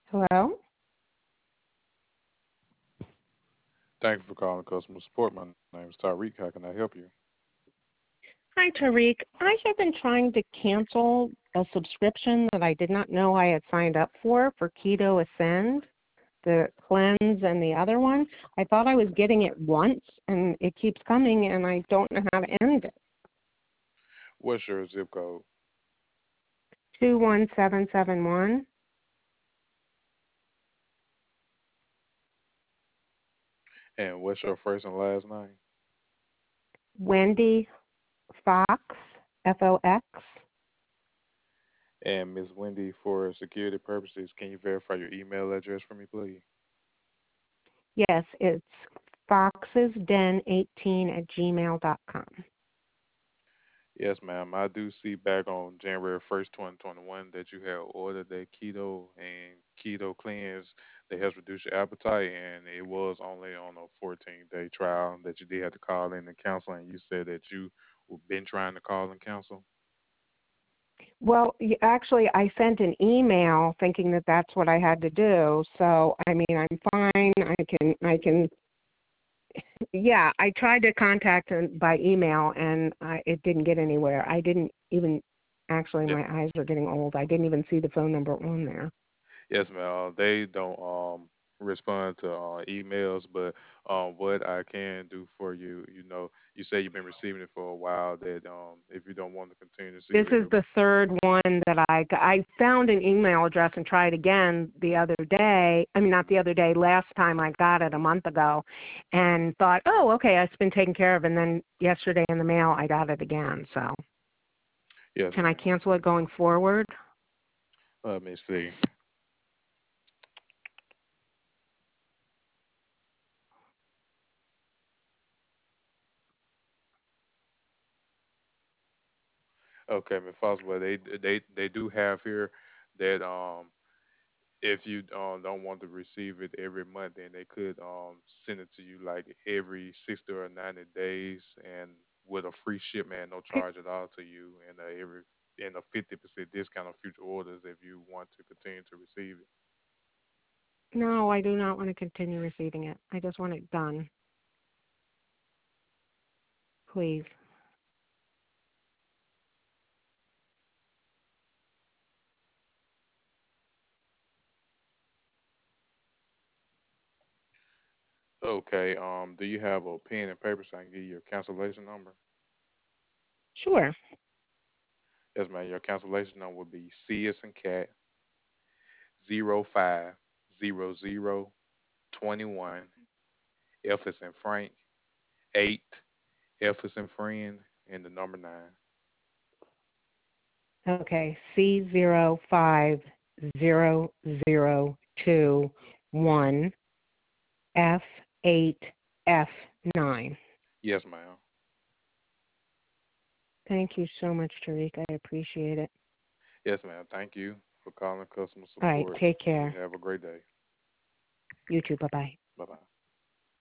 Hello? Thank you for calling customer support. My name is Tyreek. How can I help you? Hi, Tariq. I have been trying to cancel a subscription that I did not know I had signed up for Keto Ascend, the cleanse and the other one. I thought I was getting it once, and it keeps coming, and I don't know how to end it. What's your zip code? 21771, And what's your first and last name? Wendy Fox, Fox. And Miss Wendy, for security purposes, can you verify your email address for me, please? Yes, it's foxesden18 at gmail.com. Yes, ma'am. I do see back on January 1st, 2021, that you had ordered that keto and keto cleanse that has reduced your appetite, and it was only on a 14-day trial that you did have to call in and cancel, and you said that you have been trying to call and cancel. Well, actually, I sent an email thinking that that's what I had to do. So, I mean, I'm fine. Yeah, I tried to contact him by email, and it didn't get anywhere. I didn't even, actually, Yeah. my eyes are getting old. I didn't even see the phone number on there. Yes, ma'am. They don't respond to emails, but what I can do for you, you say you've been receiving it for a while. That if you don't want to continue to This receive it is every the third one that I got. I found an email address and tried again the other day. I mean, not the other day, last time I got it a month ago, and thought, oh, okay, it's been taken care of. And then yesterday in the mail, I got it again. So yes, can I ma'am. cancel it going forward? Let me see. Okay, Miss Foster, but they do have here that if you don't want to receive it every month, then they could send it to you like every 60 or 90 days, and with a free shipment, no charge at all to you, and every and a 50% discount on future orders if you want to continue to receive it. No, I do not want to continue receiving it. I just want it done, please. Okay. Do you have a pen and paper so I can give you your cancellation number? Sure. Yes, ma'am. Your cancellation number would be C as in cat 050021 F as in Frank 8 F as in friend and the number 9. Okay, C05002 F8F9. Yes, ma'am. Thank you so much, Tariq. I appreciate it. Yes, ma'am. Thank you for calling customer All right, support. take You care. have a great day. You too. Bye-bye. Bye bye.